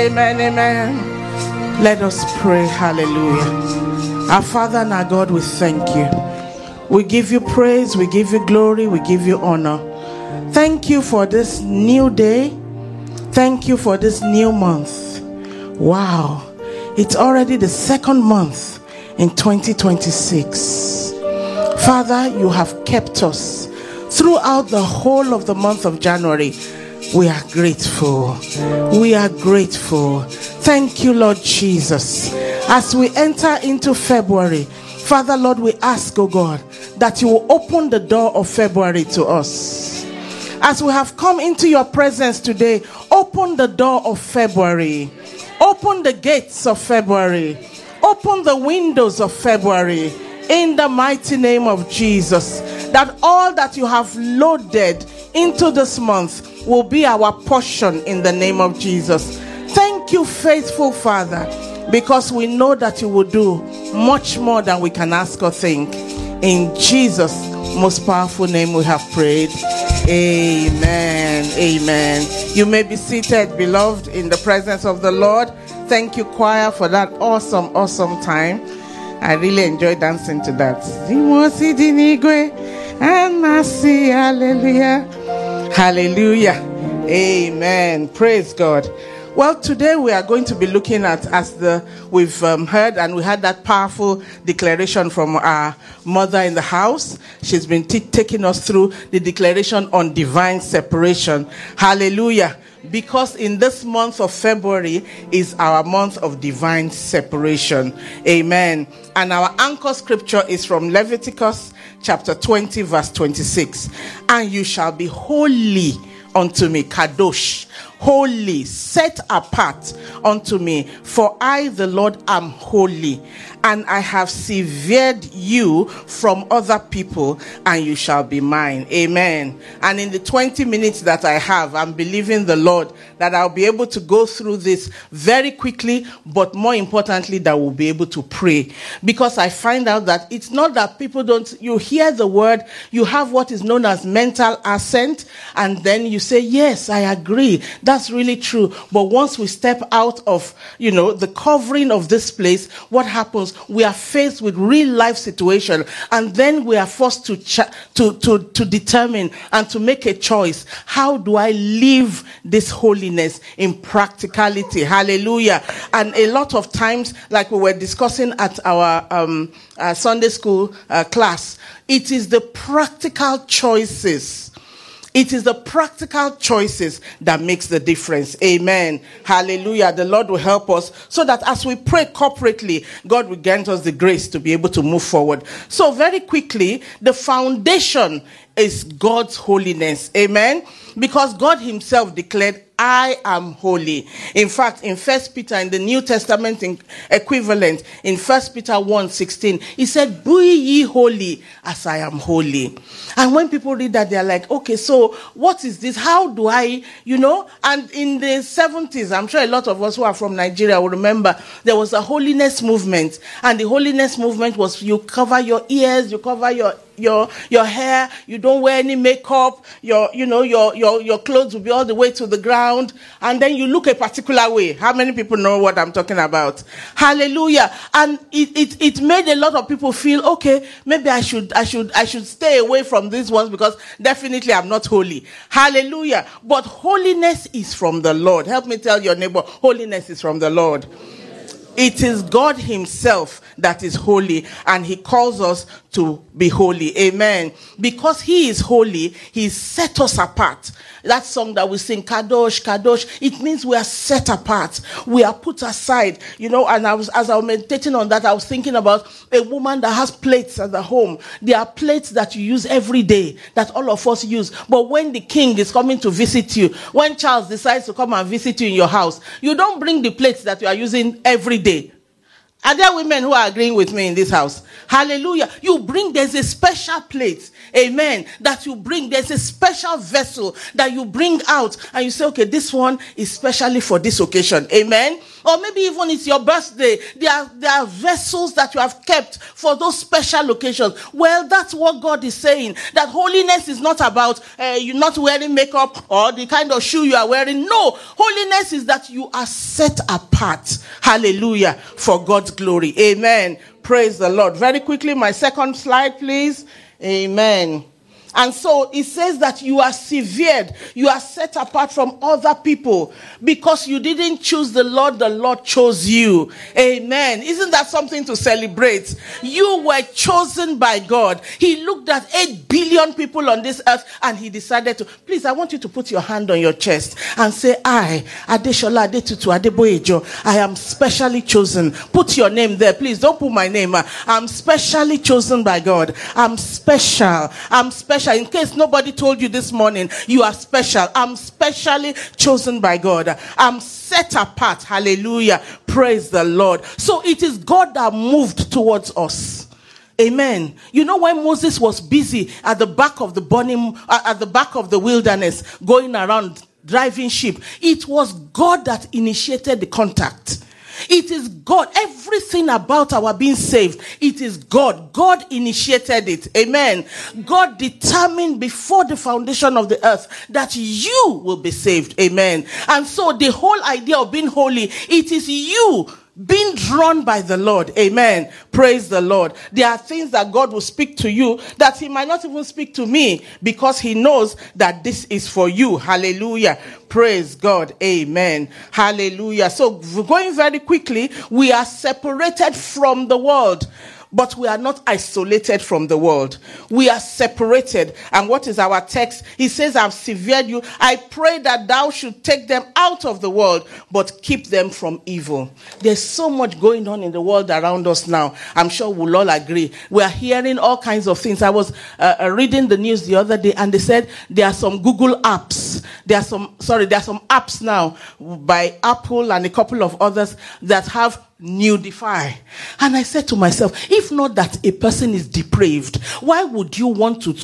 Amen, amen. Let us pray. Hallelujah. Our Father and our God, we thank you. We give you praise, we give you glory, we give you honor. Thank you for this new day. Thank you for this new month. Wow. It's already the second month in 2026. Father, you have kept us throughout the whole of the month of January. We are grateful. We are grateful. Thank you, Lord Jesus. As we enter into February, Father, Lord, we ask, oh God, that you will open the door of February to us. As we have come into your presence today, open the door of February. Open the gates of February. Open the windows of February. In the mighty name of Jesus, that all that you have loaded into this month will be our portion in the name of Jesus. Thank you, faithful Father, because we know that you will do much more than we can ask or think. In Jesus' most powerful name we have prayed. Amen. Amen. You may be seated, beloved, in the presence of the Lord. Thank you, choir, for that awesome time. I really enjoy dancing to that. Hallelujah. Hallelujah. Amen. Praise God. Well, today we are going to be looking at, we've heard, and we had that powerful declaration from our mother in the house. She's been taking us through the declaration on divine separation. Hallelujah. Because in this month of February is our month of divine separation. Amen. And our anchor scripture is from Leviticus chapter 20 verse 26. And you shall be holy unto me, kadosh, holy, set apart unto me, for I, the Lord, am holy, and I have severed you from other people, and you shall be mine. Amen. And in the 20 minutes that I have, I'm believing the Lord that I'll be able to go through this very quickly, but more importantly, that we'll be able to pray. Because I find out that it's not that people don't, you hear the word, you have what is known as mental assent, and then you say, yes, I agree. That's really true. But once we step out of, the covering of this place, what happens? We are faced with real life situation, and then we are forced to determine and to make a choice. How do I live this holiness in practicality? Hallelujah. And a lot of times, like we were discussing at our Sunday school class, it is the practical choices. It is the practical choices that makes the difference. Amen. Hallelujah. The Lord will help us so that as we pray corporately, God will grant us the grace to be able to move forward. So very quickly, the foundation is God's holiness. Amen. Because God himself declared, I am holy. In fact, in 1 Peter, in the New Testament equivalent, in 1 Peter 1:16, he said, be ye holy as I am holy. And when people read that, they're like, okay, so what is this? How do I, And in the 70s, I'm sure a lot of us who are from Nigeria will remember, there was a holiness movement. And the holiness movement was you cover your ears, you cover your hair, you don't wear any makeup, your clothes will be all the way to the ground, and then you look a particular way. How many people know what I'm talking about? Hallelujah. And it made a lot of people feel, okay, maybe I should stay away from these ones because definitely I'm not holy. Hallelujah. But holiness is from the Lord. Help me tell your neighbor, holiness is from the Lord. It is God himself that is holy, and he calls us to be holy. Amen. Because he is holy, he set us apart. That song that we sing, Kadosh, Kadosh, it means we are set apart. We are put aside. And as I was meditating on that, I was thinking about a woman that has plates at the home. There are plates that you use every day, that all of us use. But when the king is coming to visit you, when Charles decides to come and visit you in your house, you don't bring the plates that you are using every day. Are there women who are agreeing with me in this house? Hallelujah. There's a special plate. Amen. That you bring. There's a special vessel that you bring out. And you say, okay, this one is specially for this occasion. Amen. Or maybe even it's your birthday. There are vessels that you have kept for those special occasions. Well, that's what God is saying. That holiness is not about you not wearing makeup or the kind of shoe you are wearing. No. Holiness is that you are set apart. Hallelujah. For God's glory. Amen. Praise the Lord. Very quickly, my second slide, please. Amen. And so it says that you are severed. You are set apart from other people because you didn't choose the Lord chose you. Amen. Isn't that something to celebrate? You were chosen by God. He looked at 8 billion people on this earth and he decided to. Please, I want you to put your hand on your chest and say, I, Adeshola Adetutu Adeboyejo, I am specially chosen. Put your name there. Please don't put my name. I'm specially chosen by God. I'm special. I'm special. In case nobody told you this morning, you are special. I'm specially chosen by God. I'm set apart. Hallelujah. Praise the Lord. So it is God that moved towards us. Amen. You know, when Moses was busy at the back of the wilderness, going around driving sheep, it was God that initiated the contact. It is God. Everything about our being saved, it is God. God initiated it. Amen. God determined before the foundation of the earth that you will be saved. Amen. And so the whole idea of being holy, it is you being drawn by the Lord. Amen. Praise the Lord. There are things that God will speak to you that he might not even speak to me because he knows that this is for you. Hallelujah. Praise God. Amen. Hallelujah. So going very quickly, we are separated from the world. But we are not isolated from the world. We are separated. And what is our text? He says, I've severed you. I pray that thou should take them out of the world, but keep them from evil. There's so much going on in the world around us now. I'm sure we'll all agree. We are hearing all kinds of things. I was reading the news the other day, and they said there are some Google apps. There are some apps now by Apple and a couple of others that have nudify. And I said to myself, if not that a person is depraved, why would you want to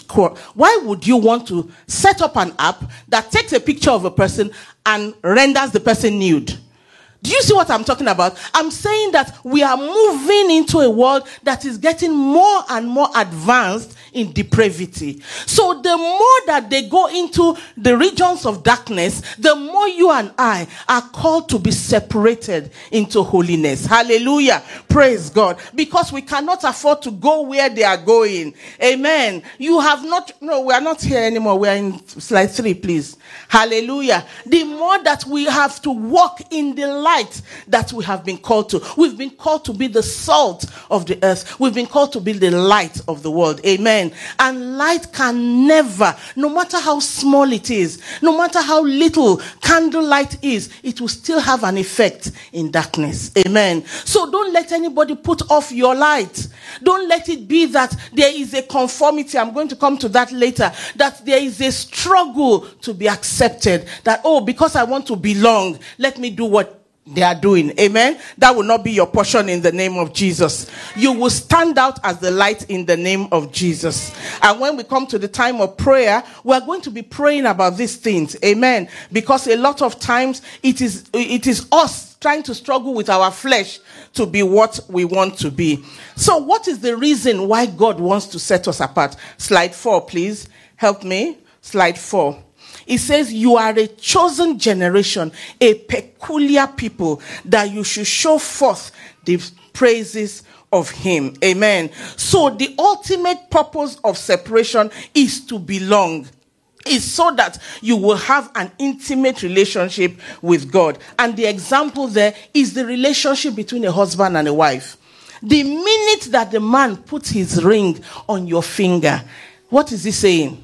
set up an app that takes a picture of a person and renders the person nude? Do you see what I'm talking about? I'm saying that we are moving into a world that is getting more and more advanced in depravity. So the more that they go into the regions of darkness, the more you and I are called to be separated into holiness. Hallelujah. Praise God. Because we cannot afford to go where they are going. Amen. We are not here anymore. We are in slide 3, please. Hallelujah. The more that we have to walk in the light that we have been called to. We've been called to be the salt of the earth. We've been called to be the light of the world. Amen. And light can never, no matter how small it is, no matter how little candlelight is, it will still have an effect in darkness. Amen. So don't let anybody put off your light. Don't let it be that there is a conformity. I'm going to come to that later. That there is a struggle to be accepted. That, because I want to belong, let me do what they are doing. Amen. That will not be your portion in the name of Jesus. You will stand out as the light in the name of Jesus. And when we come to the time of prayer, we are going to be praying about these things. Amen. Because a lot of times it is us trying to struggle with our flesh to be what we want to be. So what is the reason why God wants to set us apart? Slide 4, please. Help me. Slide 4. It says, you are a chosen generation, a peculiar people, that you should show forth the praises of him. Amen. So the ultimate purpose of separation is to belong. Is so that you will have an intimate relationship with God. And the example there is the relationship between a husband and a wife. The minute that the man puts his ring on your finger, what is he saying?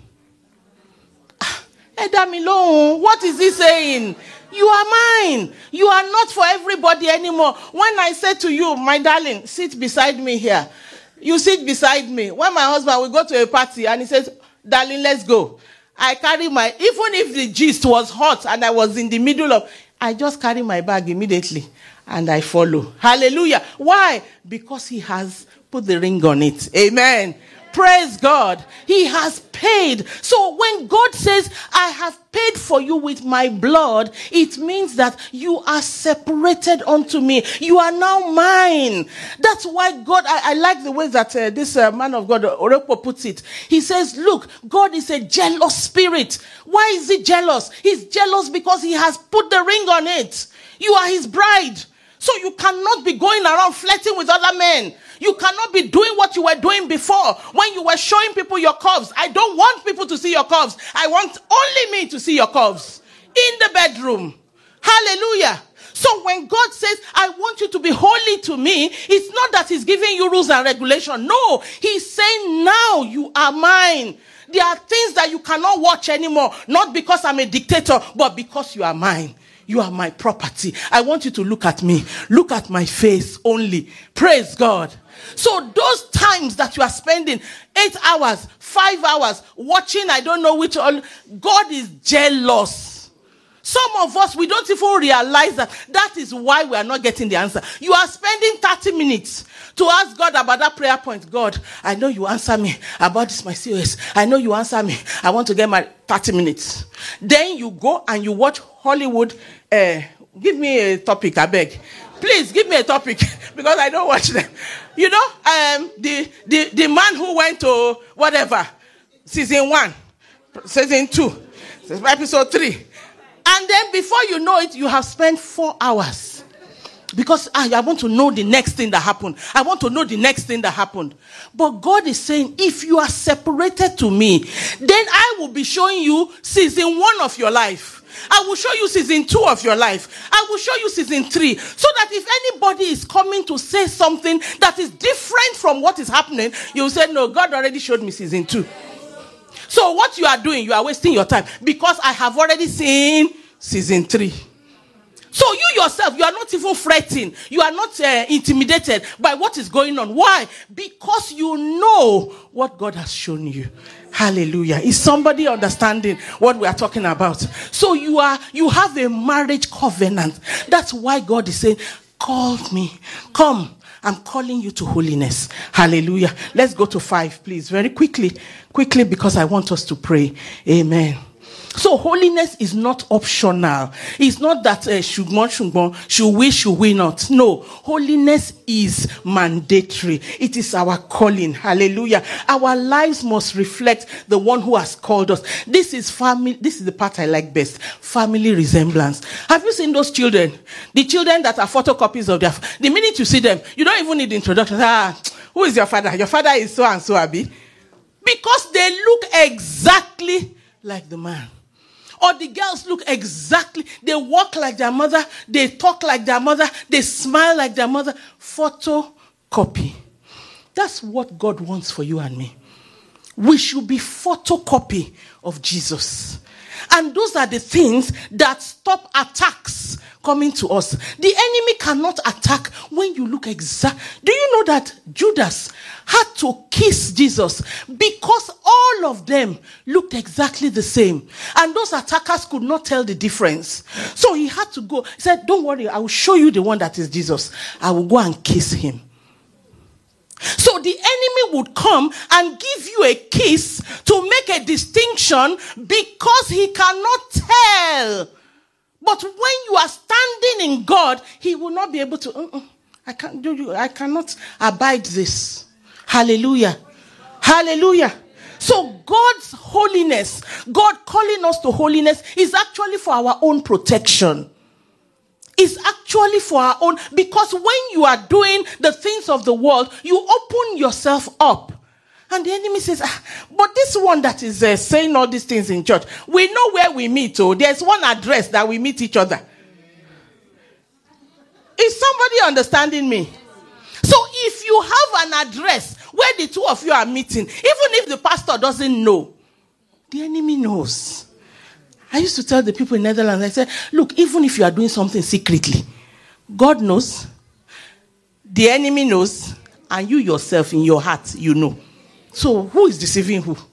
What is he saying? You are mine. You are not for everybody anymore. When I say to you, my darling, sit beside me here. You sit beside me. When my husband will go to a party and he says, darling, let's go. I carry even if the gist was hot and I was in the middle of, I just carry my bag immediately and I follow. Hallelujah. Why? Because he has put the ring on it. Amen. Praise God. He has paid. So when God says, I have paid for you with my blood, it means that you are separated unto me. You are now mine. That's why God, I like the way that this man of God, Orepo, puts it. He says, look, God is a jealous spirit. Why is he jealous? He's jealous because he has put the ring on it. You are his bride. So you cannot be going around flirting with other men. You cannot be doing what you were doing before when you were showing people your curves. I don't want people to see your curves. I want only me to see your curves in the bedroom. Hallelujah. So when God says, I want you to be holy to me, it's not that he's giving you rules and regulations. No, he's saying now you are mine. There are things that you cannot watch anymore. Not because I'm a dictator, but because you are mine. You are my property. I want you to look at me. Look at my face only. Praise God. So those times that you are spending 8 hours, 5 hours watching, I don't know which, God is jealous. Some of us, we don't even realize that. That is why we are not getting the answer. You are spending 30 minutes to ask God about that prayer point. God, I know you answer me about this, my COS. I know you answer me. I want to get my 30 minutes. Then you go and you watch Hollywood. Give me a topic, I beg. Please give me a topic because I don't watch them. You know, the man who went to whatever, season 1, season 2, episode 3. And then before you know it, you have spent 4 hours. Because I want to know the next thing that happened. I want to know the next thing that happened. But God is saying, if you are separated to me, then I will be showing you season 1 of your life. I will show you season 2 of your life. I will show you season 3. So that if anybody is coming to say something that is different from what is happening, you will say, no, God already showed me season 2. So what you are doing, you are wasting your time. Because I have already seen season 3. So you yourself, you are not even fretting. You are not intimidated by what is going on. Why? Because you know what God has shown you. Hallelujah. Is somebody understanding what we are talking about? So you have a marriage covenant. That's why God is saying, call me. Come. I'm calling you to holiness. Hallelujah. Let's go to 5, please. Very quickly, because I want us to pray. Amen. So holiness is not optional. It's not that should we not. No, holiness is mandatory. It is our calling. Hallelujah. Our lives must reflect the one who has called us. This is family. This is the part I like best. Family resemblance. Have you seen those children? The children that are photocopies of their. The minute you see them, you don't even need introduction. Who is your father? Your father is so and so, Abi. Because they look exactly like the man. Or the girls look exactly, they walk like their mother, they talk like their mother, they smile like their mother. Photocopy. That's what God wants for you and me. We should be photocopy of Jesus. And those are the things that stop attacks coming to us. The enemy cannot attack when you look exact. Do you know that Judas had to kiss Jesus because all of them looked exactly the same, and those attackers could not tell the difference? So he had to go. He said, don't worry, I will show you the one that is Jesus. I will go and kiss him. So the enemy would come and give you a kiss to make a distinction because he cannot tell. But when you are standing in God, he will not be able to, I cannot abide this. Hallelujah. Hallelujah. So God's holiness, God calling us to holiness, is actually for our own protection. It's actually for our own, because when you are doing the things of the world, you open yourself up. And the enemy says, but this one that is saying all these things in church, we know where we meet. Oh, there's one address that we meet each other. Is somebody understanding me? So if you have an address where the two of you are meeting, even if the pastor doesn't know, the enemy knows. I used to tell the people in Netherlands, I said, look, even if you are doing something secretly, God knows, the enemy knows, and you yourself in your heart, you know. So who is deceiving who?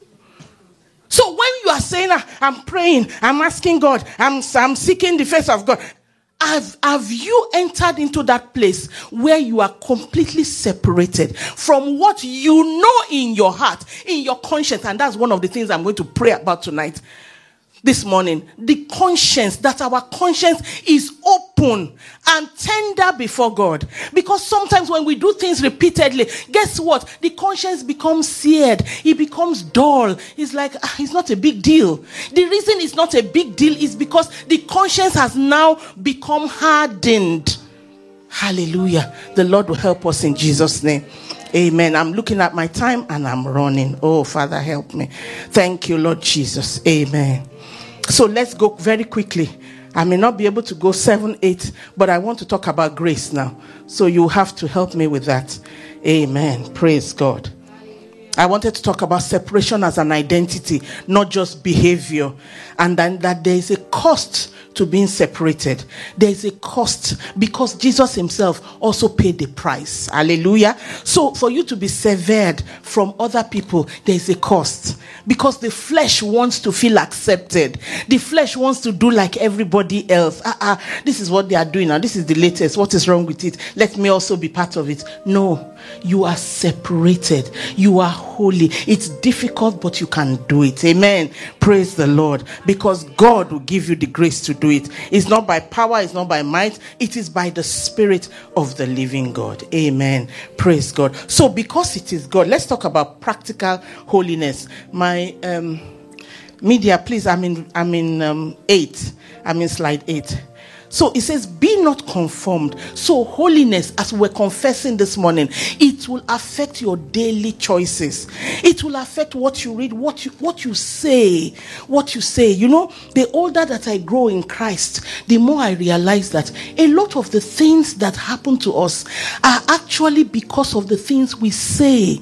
So when you are saying, I'm praying, I'm asking God, I'm seeking the face of God, Have you entered into that place where you are completely separated from what you know in your heart, in your conscience? And that's one of the things I'm going to pray about tonight. This morning, the conscience, that our conscience is open and tender before God. Because sometimes when we do things repeatedly, guess what? The conscience becomes seared. It becomes dull. It's like, it's not a big deal. The reason it's not a big deal is because the conscience has now become hardened. Hallelujah. The Lord will help us in Jesus' name. Amen. I'm looking at my time and I'm running. Oh, Father, help me. Thank you, Lord Jesus. Amen. So let's go very quickly. I may not be able to go 7, 8, but I want to talk about grace now. So you have to help me with that. Amen. Praise God. I wanted to talk about separation as an identity, not just behavior. And then that there is a cost to being separated. There is a cost because Jesus himself also paid the price. Hallelujah. So for you to be severed from other people, there is a cost. Because the flesh wants to feel accepted. The flesh wants to do like everybody else. This is what they are doing now. This is the latest. What is wrong with it? Let me also be part of it. No, you are separated. You are holy. It's difficult, but you can do it. Amen. Praise the Lord. Because God will give you the grace to do it. It's not by power. It's not by might. It is by the Spirit of the living God. Amen. Praise God. So because it is God, let's talk about practical holiness. My media, please. I'm in 8. I'm in slide 8. So it says, be not conformed. So holiness, as we're confessing this morning, it will affect your daily choices. It will affect what you read, what you say. You know, the older that I grow in Christ, the more I realize that a lot of the things that happen to us are actually because of the things we say.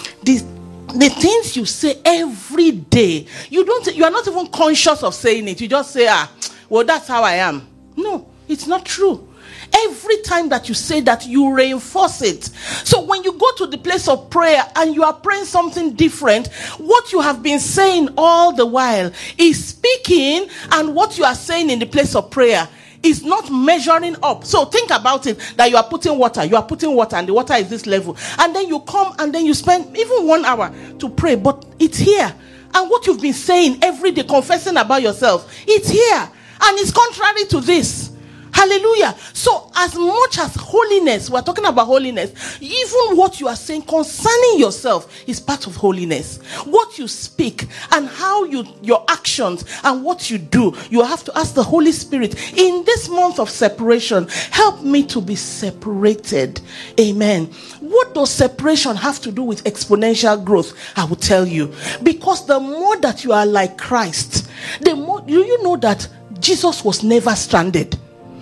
The things you say every day, you are not even conscious of saying it. You just say, well, that's how I am. No, it's not true. Every time that you say that, you reinforce it. So when you go to the place of prayer and you are praying something different, what you have been saying all the while is speaking, and what you are saying in the place of prayer is not measuring up. So think about it, that you are putting water, and the water is this level. And then you come and then you spend even 1 hour to pray, but it's here. And what you've been saying every day, confessing about yourself, it's here. And it's contrary to this. Hallelujah. So as much as holiness, we're talking about holiness, even what you are saying concerning yourself is part of holiness. What you speak and how your actions and what you do, you have to ask the Holy Spirit, in this month of separation, help me to be separated. Amen. What does separation have to do with exponential growth? I will tell you. Because the more that you are like Christ, the more, do you know that Jesus was never stranded?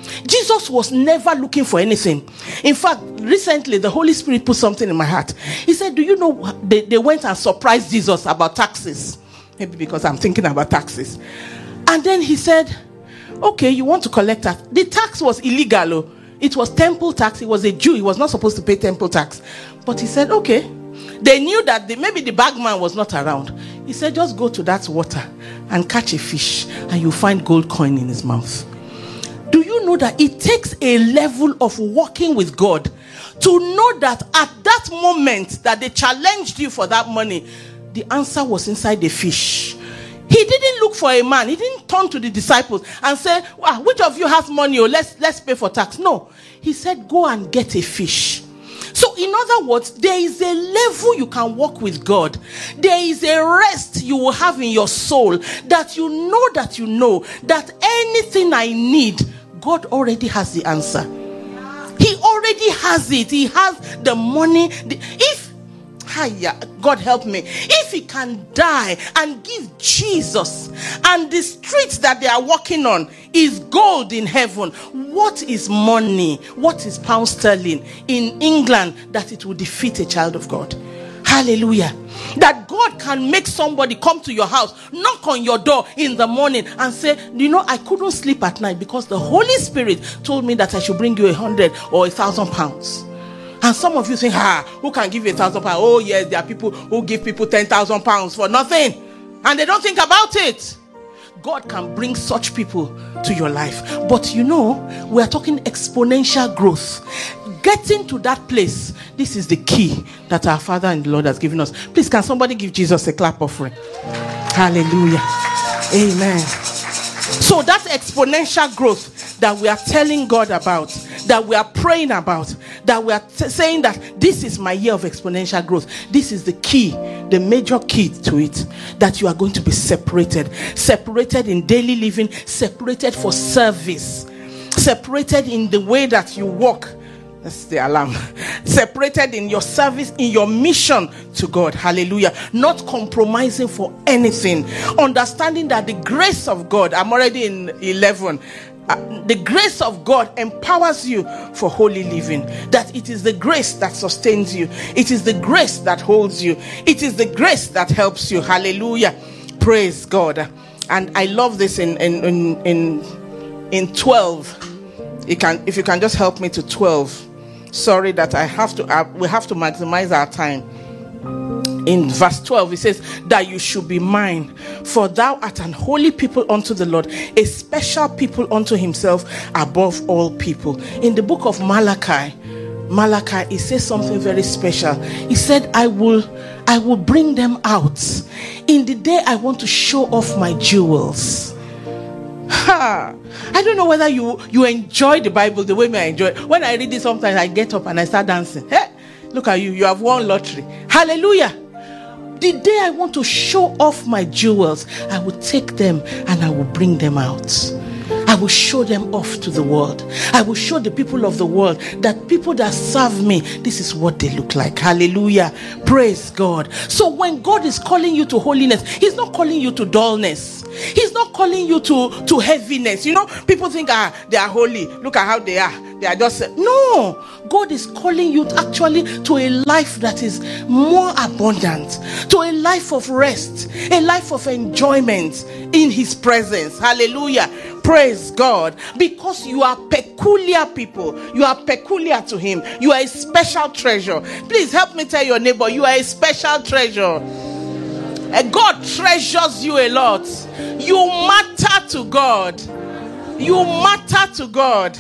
Jesus was never looking for anything. In fact, recently the Holy Spirit put something in my heart. He said, do you know they went and surprised Jesus about taxes? Maybe because I'm thinking about taxes. And then he said, okay, you want to collect tax. The tax was illegal. It was temple tax. He was a Jew. He was not supposed to pay temple tax. But he said, okay. They knew that maybe the bagman was not around. He said, just go to that water and catch a fish and you'll find gold coin in his mouth. Do you know that it takes a level of walking with God to know that at that moment that they challenged you for that money, the answer was inside the fish. He didn't look for a man. He didn't turn to the disciples and say, well, which of you has money? Or let's pay for tax. No. He said, go and get a fish. So in other words, there is a level you can walk with God. There is a rest you will have in your soul that you know that anything I need, God already has the answer. He already has it. He has the money. God help me. If he can die and give Jesus, and the streets that they are walking on is gold in heaven, what is money? What is pound sterling in England that it will defeat a child of God? Hallelujah. That God can make somebody come to your house, knock on your door in the morning and say, you know, I couldn't sleep at night because the Holy Spirit told me that I should bring you 100 or 1,000 pounds. And some of you think, who can give you 1,000 pounds? Oh yes, there are people who give people 10,000 pounds for nothing. And they don't think about it. God can bring such people to your life. But we are talking exponential growth. Getting to that place, this is the key that our Father and the Lord has given us. Please, can somebody give Jesus a clap offering? Hallelujah. Amen. So that exponential growth that we are telling God about, that we are praying about, that we are saying that this is my year of exponential growth. This is the key, the major key to it, that you are going to be separated in daily living, separated for service, separated in the way that you walk. That's the alarm. Separated in your service, in your mission to God. Hallelujah. Not compromising for anything. Understanding that the grace of God, I'm already in 11. The grace of God empowers you for holy living. That it is the grace that sustains you. It is the grace that holds you. It is the grace that helps you. Hallelujah. Praise God. And I love this in 12. If you can just help me to 12. Sorry that we have to maximize our time. In verse 12, it says that you should be mine, for thou art an holy people unto the Lord, a special people unto himself above all people. In the book of Malachi, it says something very special. He said, I will bring them out. In the day I want to show off my jewels. I don't know whether you enjoy the Bible the way I enjoy it. When I read it, sometimes I get up and I start dancing. Hey, look at you have won lottery. Hallelujah. The day I want to show off my jewels, I will take them and I will bring them out. I will show them off to the world. I will show the people of the world that people that serve me, this is what they look like. Hallelujah. Praise God. So when God is calling you to holiness, he's not calling you to dullness. He's not calling you to heaviness. People think they are holy. Look at how they are. They are just... No. God is calling you actually to a life that is more abundant. To a life of rest. A life of enjoyment in his presence. Hallelujah. Praise God. Because you are peculiar people. You are peculiar to him. You are a special treasure. Please help me tell your neighbor, you are a special treasure. God treasures you a lot. You matter to God. You matter to God.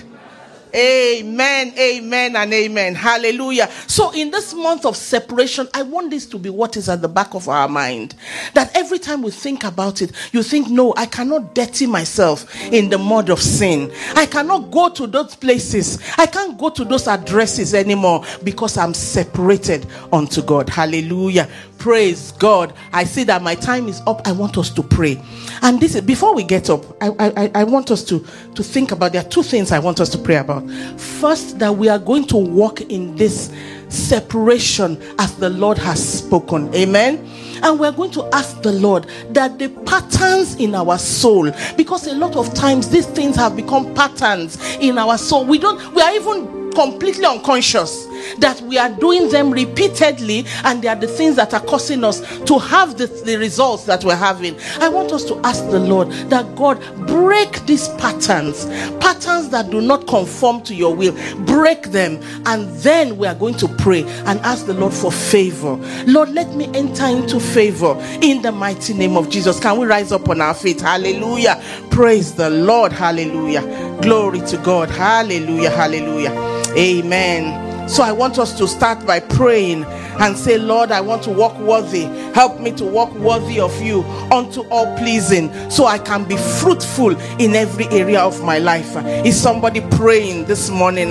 Amen, amen, and amen. Hallelujah. So in this month of separation, I want this to be what is at the back of our mind. That every time we think about it, you think, no, I cannot dirty myself in the mud of sin. I cannot go to those places. I can't go to those addresses anymore because I'm separated unto God. Hallelujah. Praise God. I see that my time is up. I want us to pray. And this is, before we get up, I want us to think about, there are two things I want us to pray about. First, that we are going to walk in this separation as the Lord has spoken. Amen. And we're going to ask the Lord that the patterns in our soul, because a lot of times these things have become patterns in our soul. We are even completely unconscious that we are doing them repeatedly, and they are the things that are causing us to have the results that we're having. I want us to ask the Lord that God break these patterns that do not conform to your will. Break them, and then we are going to pray and ask the Lord for favor. Lord, let me enter into favor in the mighty name of Jesus. Can we rise up on our feet? Hallelujah. Praise the Lord. Hallelujah. Glory to God. Hallelujah. Hallelujah. Amen. So I want us to start by praying and say, Lord, I want to walk worthy. Help me to walk worthy of you unto all pleasing, so I can be fruitful in every area of my life. Is somebody praying this morning?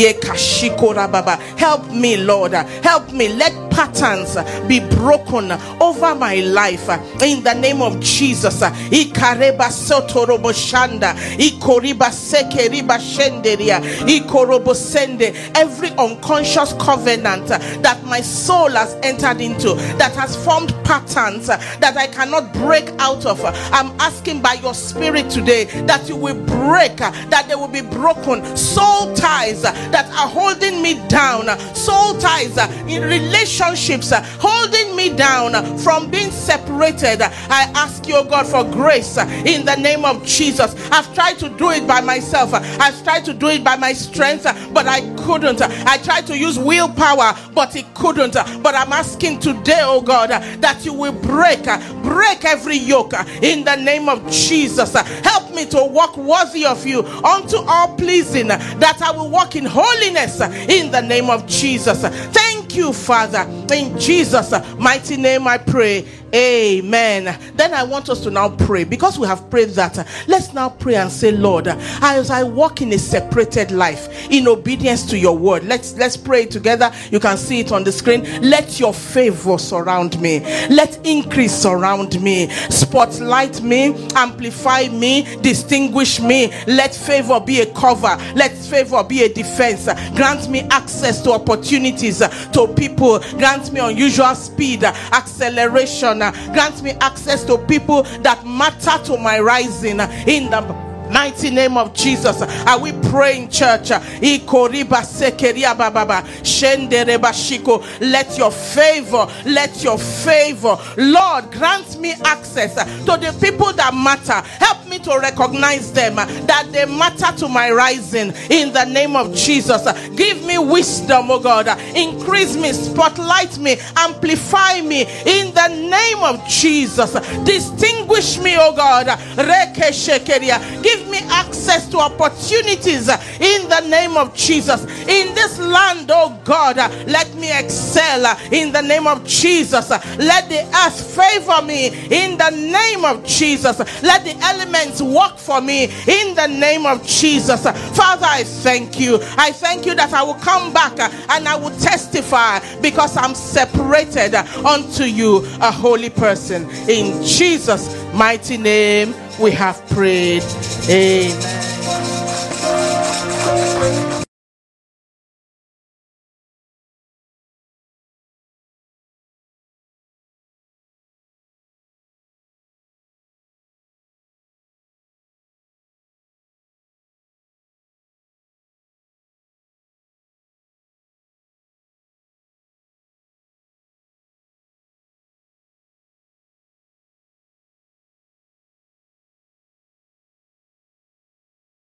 Help me, Lord. Help me. Let patterns be broken over my life in the name of Jesus. Ikareba sotorobo shanda, ikoriba sekeriba shenderia, ikorobo sende. Every unconscious covenant that my soul has entered into, that has formed patterns that I cannot break out of, I'm asking by your spirit today that you will break, that they will be broken. Soul ties that are holding me down, soul ties in relationships holding me down from being separated. I ask you, God, for grace in the name of Jesus. I've tried to do it by myself. I've tried to do it by my strength, but I couldn't. I tried to use willpower, but it couldn't. But I'm asking today, oh God, that you will break every yoke in the name of Jesus. Help me to walk worthy of you, unto all pleasing, that I will walk in holiness in the name of Jesus. Thank you, Father. In Jesus' mighty name I pray. Amen. Then I want us to now pray. Because we have prayed that, let's now pray and say, Lord, as I walk in a separated life, in obedience to your word, let's pray together. You can see it on the screen. Let your favor surround me. Let increase surround me. Spotlight me. Amplify me. Distinguish me. Let favor be a cover. Let favor be a defense. Grant me access to opportunities, to people. Grant me unusual speed, acceleration. Grant me access to people that matter to my rising in the mighty name of Jesus. Are we praying, church? Let your favor, Lord, grant me access to the people that matter. Help me to recognize them, that they matter to my rising in the name of Jesus. Give me wisdom, oh God. Increase me, spotlight me, amplify me in the name of Jesus. Distinguish me, oh God. Give me access to opportunities in the name of Jesus. In this land, oh God, let me excel in the name of Jesus. Let the earth favor me in the name of Jesus. Let the elements work for me in the name of Jesus. Father, I thank you. I thank you that I will come back and I will testify, because I'm separated unto you, a holy person. In Jesus' mighty name we have prayed. Amen.